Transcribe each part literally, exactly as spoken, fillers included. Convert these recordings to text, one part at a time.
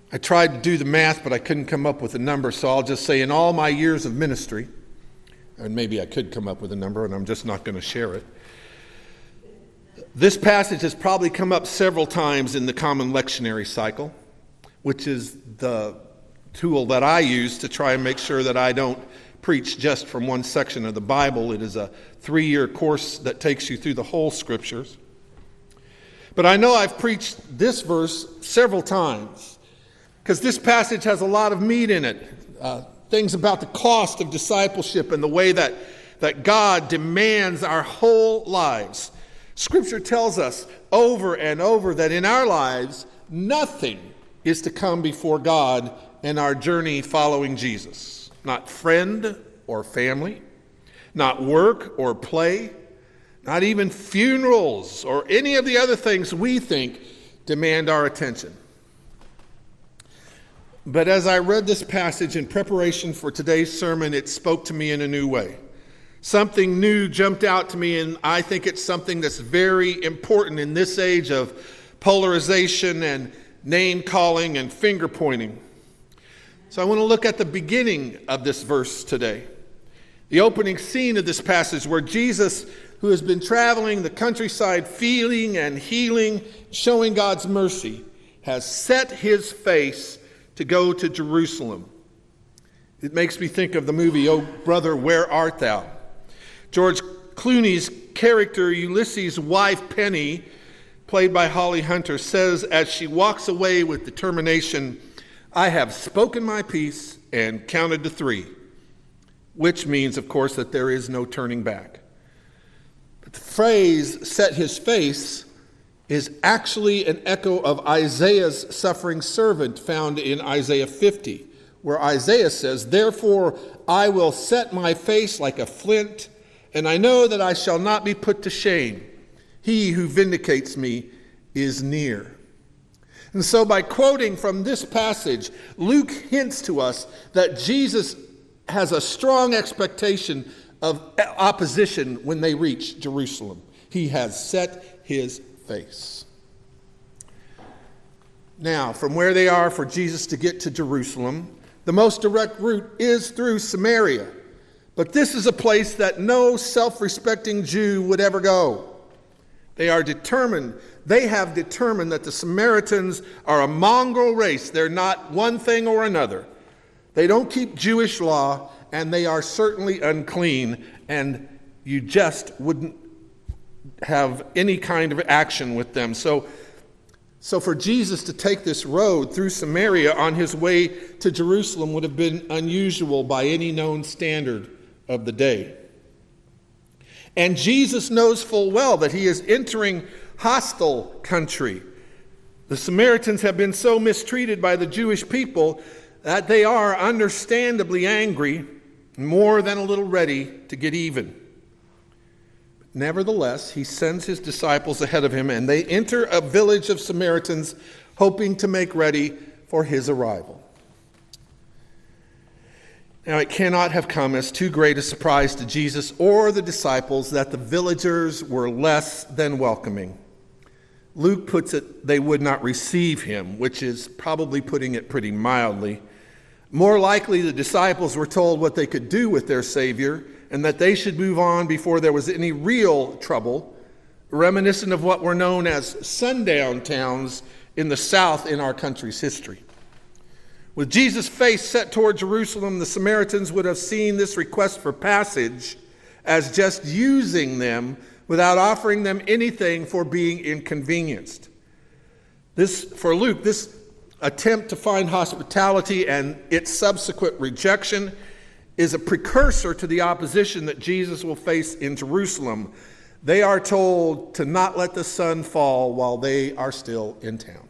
I tried to do the math, but I couldn't come up with a number, so I'll just say in all my years of ministry, and maybe I could come up with a number, and I'm just not going to share it. This passage has probably come up several times in the Common Lectionary Cycle, which is the tool that I use to try and make sure that I don't preach just from one section of the Bible. It is a three-year course that takes you through the whole Scriptures. But I know I've preached this verse several times because this passage has a lot of meat in it. Uh, things about the cost of discipleship and the way that, that God demands our whole lives. Scripture tells us over and over that in our lives, nothing is to come before God in our journey following Jesus. Not friend or family, not work or play, not even funerals or any of the other things we think demand our attention. But as I read this passage in preparation for today's sermon, it spoke to me in a new way. Something new jumped out to me, and I think it's something that's very important in this age of polarization and name-calling and finger-pointing. So I want to look at the beginning of this verse today. The opening scene of this passage where Jesus, who has been traveling the countryside, feeling and healing, showing God's mercy, has set his face to go to Jerusalem. It makes me think of the movie, Oh Brother, Where Art Thou? George Clooney's character, Ulysses' wife, Penny, played by Holly Hunter, says as she walks away with determination, "I have spoken my piece and counted to three," which means, of course, that there is no turning back. But the phrase, "set his face," is actually an echo of Isaiah's suffering servant found in Isaiah fifty, where Isaiah says, "Therefore I will set my face like a flint, and I know that I shall not be put to shame. He who vindicates me is near." And so by quoting from this passage, Luke hints to us that Jesus has a strong expectation of opposition when they reach Jerusalem. He has set his face. Now, from where they are for Jesus to get to Jerusalem, the most direct route is through Samaria. But this is a place that no self-respecting Jew would ever go. They are determined, they have determined that the Samaritans are a mongrel race. They're not one thing or another. They don't keep Jewish law, and they are certainly unclean, and you just wouldn't have any kind of action with them. So, so for Jesus to take this road through Samaria on his way to Jerusalem would have been unusual by any known standard of the day. And Jesus knows full well that he is entering hostile country. The Samaritans have been so mistreated by the Jewish people that they are understandably angry, more than a little ready to get even. Nevertheless, he sends his disciples ahead of him, and they enter a village of Samaritans, hoping to make ready for his arrival. Now, it cannot have come as too great a surprise to Jesus or the disciples that the villagers were less than welcoming. Luke puts it, they would not receive him, which is probably putting it pretty mildly. More likely, the disciples were told what they could do with their Savior and that they should move on before there was any real trouble, reminiscent of what were known as sundown towns in the South in our country's history. With Jesus' face set toward Jerusalem, the Samaritans would have seen this request for passage as just using them without offering them anything for being inconvenienced. This, for Luke, this attempt to find hospitality and its subsequent rejection is a precursor to the opposition that Jesus will face in Jerusalem. They are told to not let the sun fall while they are still in town.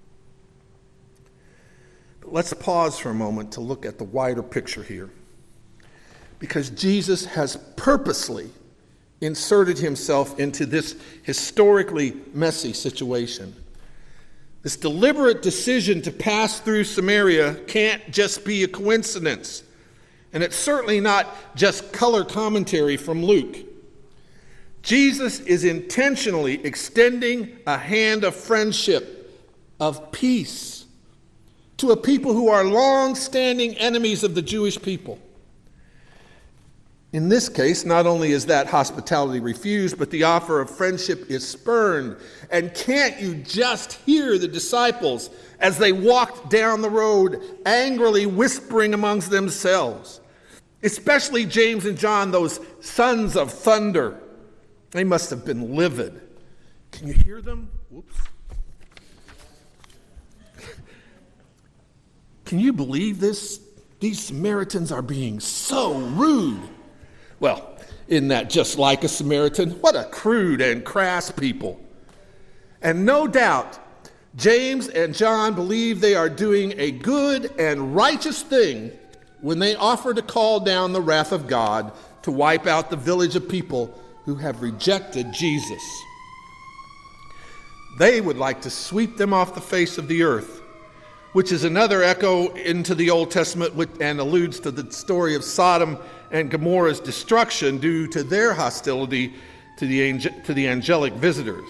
But let's pause for a moment to look at the wider picture here, because Jesus has purposely inserted himself into this historically messy situation. This deliberate decision to pass through Samaria can't just be a coincidence. And it's certainly not just color commentary from Luke. Jesus is intentionally extending a hand of friendship, of peace, to a people who are long-standing enemies of the Jewish people. In this case, not only is that hospitality refused, but the offer of friendship is spurned. And can't you just hear the disciples as they walked down the road angrily whispering amongst themselves? Especially James and John, those sons of thunder. They must have been livid. Can you hear them? Whoops. Can you believe this? These Samaritans are being so rude. Well, isn't that just like a Samaritan? What a crude and crass people. And no doubt, James and John believe they are doing a good and righteous thing when they offer to call down the wrath of God to wipe out the village of people who have rejected Jesus. They would like to sweep them off the face of the earth, which is another echo into the Old Testament and alludes to the story of Sodom and Gomorrah's destruction due to their hostility to the, angel, to the angelic visitors.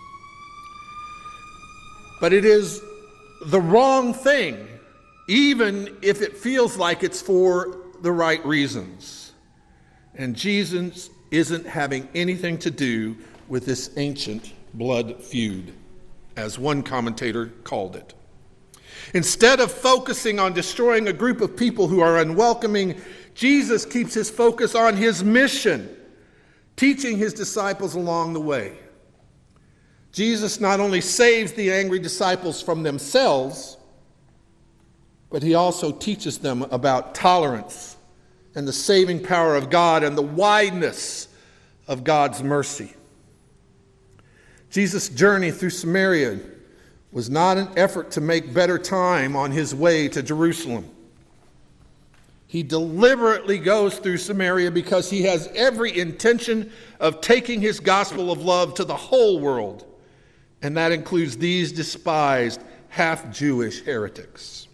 But it is the wrong thing, even if it feels like it's for the right reasons. And Jesus isn't having anything to do with this ancient blood feud, as one commentator called it. Instead of focusing on destroying a group of people who are unwelcoming, Jesus keeps his focus on his mission, teaching his disciples along the way. Jesus not only saves the angry disciples from themselves, but he also teaches them about tolerance and the saving power of God and the wideness of God's mercy. Jesus' journey through Samaria was not an effort to make better time on his way to Jerusalem. He deliberately goes through Samaria because he has every intention of taking his gospel of love to the whole world, and that includes these despised half-Jewish heretics.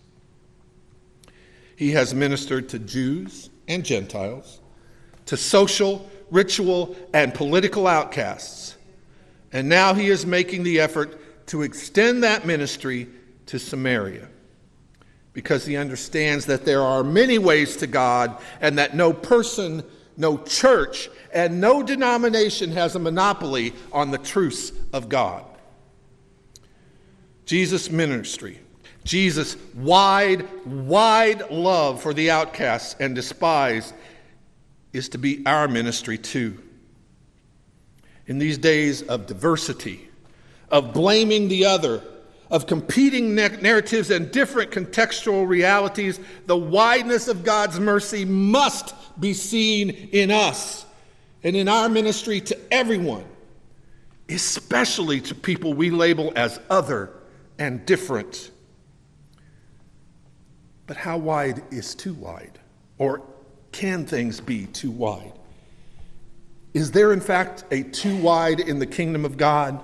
He has ministered to Jews and Gentiles, to social, ritual, and political outcasts, and now he is making the effort to extend that ministry to Samaria, because he understands that there are many ways to God and that no person, no church, and no denomination has a monopoly on the truths of God. Jesus' ministry, Jesus' wide, wide love for the outcasts and despised is to be our ministry too. In these days of diversity, of blaming the other, of competing narratives and different contextual realities, the wideness of God's mercy must be seen in us and in our ministry to everyone, especially to people we label as other and different. But how wide is too wide? Or can things be too wide? Is there, in fact, a too wide in the kingdom of God?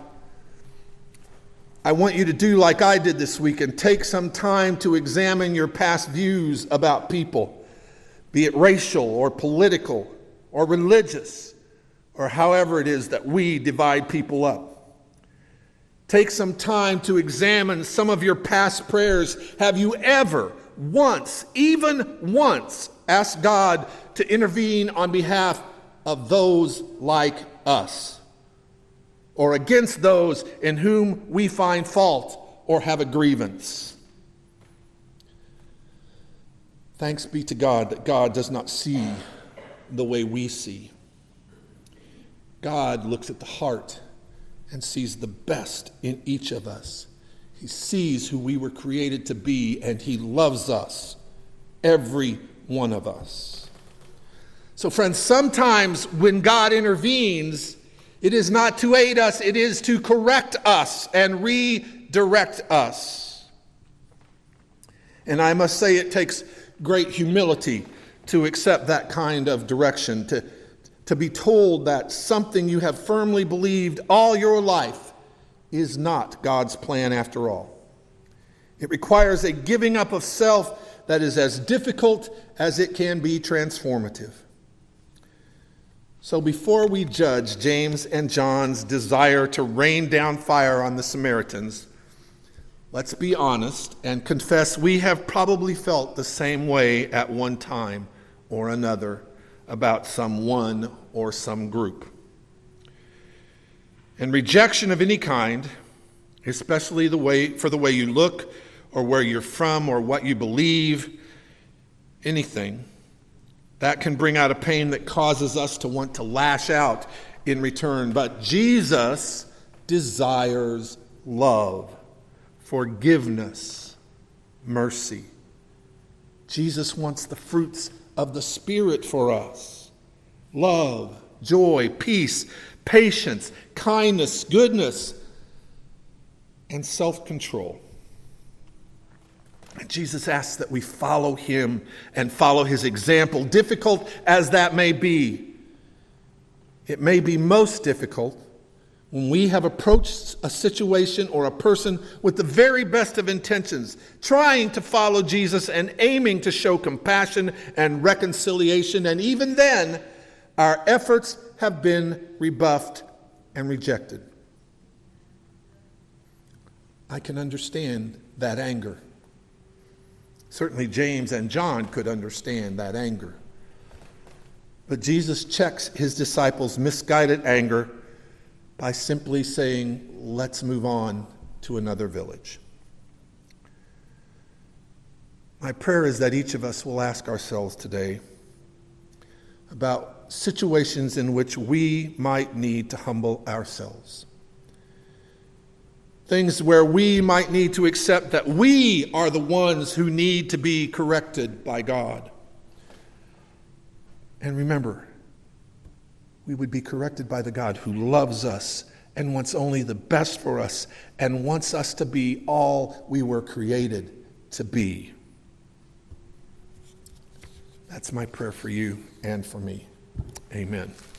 I want you to do like I did this week and take some time to examine your past views about people, be it racial or political or religious, or however it is that we divide people up. Take some time to examine some of your past prayers. Have you ever, once, even once, asked God to intervene on behalf of those like us, or against those in whom we find fault or have a grievance? Thanks be to God that God does not see the way we see. God looks at the heart and sees the best in each of us. He sees who we were created to be, and he loves us, every one of us. So friends, sometimes when God intervenes, it is not to aid us, it is to correct us and redirect us. And I must say it takes great humility to accept that kind of direction, to, to be told that something you have firmly believed all your life is not God's plan after all. It requires a giving up of self that is as difficult as it can be transformative. So before we judge James and John's desire to rain down fire on the Samaritans, let's be honest and confess we have probably felt the same way at one time or another about someone or some group. And rejection of any kind, especially the way for the way you look or where you're from or what you believe, anything, that can bring out a pain that causes us to want to lash out in return. But Jesus desires love, forgiveness, mercy. Jesus wants the fruits of the Spirit for us: love, joy, peace, patience, kindness, goodness, and self-control. And Jesus asks that we follow him and follow his example, difficult as that may be. It may be most difficult when we have approached a situation or a person with the very best of intentions, trying to follow Jesus and aiming to show compassion and reconciliation, and even then, our efforts have been rebuffed and rejected. I can understand that anger. Certainly James and John could understand that anger. But Jesus checks his disciples' misguided anger by simply saying, let's move on to another village. My prayer is that each of us will ask ourselves today about situations in which we might need to humble ourselves. Things where we might need to accept that we are the ones who need to be corrected by God. And remember, we would be corrected by the God who loves us and wants only the best for us and wants us to be all we were created to be. That's my prayer for you and for me. Amen.